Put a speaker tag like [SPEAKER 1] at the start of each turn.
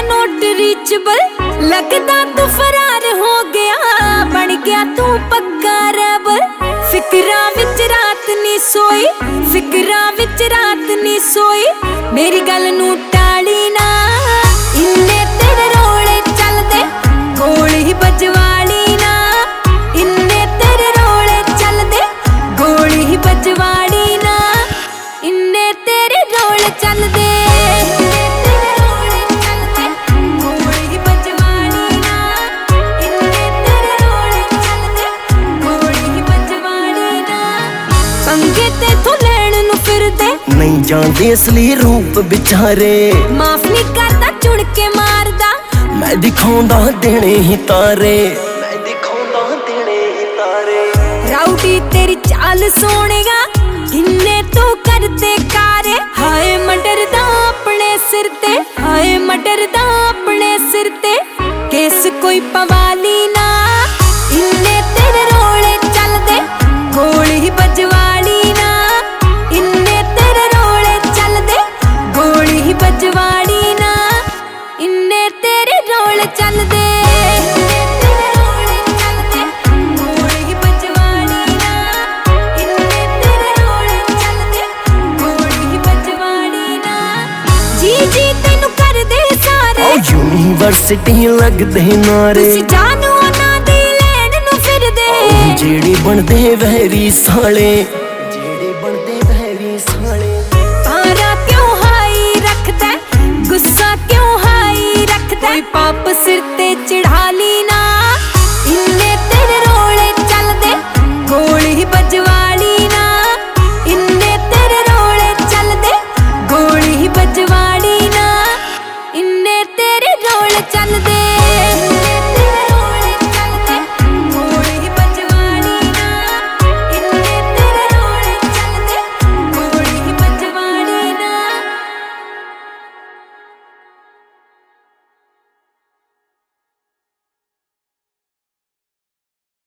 [SPEAKER 1] note रीचबल लगदा तू फरार हो गया बन गया तू पक्का रैबर फिकरां विच रात नी सोई फिकरां विच रात नी सोई मेरी गल नू टाली ना इन्ने तेरे रोले चलदे गोली बजवाली ना इन्ने तेरे रोले चलदे गोली बजवाली ना इन्ने तेरे रोले चलदे
[SPEAKER 2] नहीं जानते असली रूप बिचारे
[SPEAKER 1] माफ नहीं करता चुन के मारदा
[SPEAKER 2] मैं दिखाऊंदा देने ही तारे मैं दिखाऊंदा देने ही तारे
[SPEAKER 1] राउडी तेरी चाल सोनेगा किन्ने तू करते कारे हाय मडरदा अपने सिर ते हाय मडरदा अपने सिर ते केस कोई पवाली ना इन्ने तेरे रोले चलदे गोली बजवाली ना बजवाड़ी ना इन्ने तेरे रोल चलदे गोली बजवाड़ी ना इन्ने तेरे रोल चलदे गोली बजवाड़ी ना जी जी तेनू कर दे सारे
[SPEAKER 2] यूनिवर्सिटी लगदे नारे
[SPEAKER 1] तुसी जानू ना दी लैन नू फिरदे
[SPEAKER 2] जेड़े बनदे वहरी साले जेड़े बनदे वहरी साले
[SPEAKER 1] पारा क्यों गुस्सा क्यों हाई रखदा कोई पाप सिर ते चढ़ा ली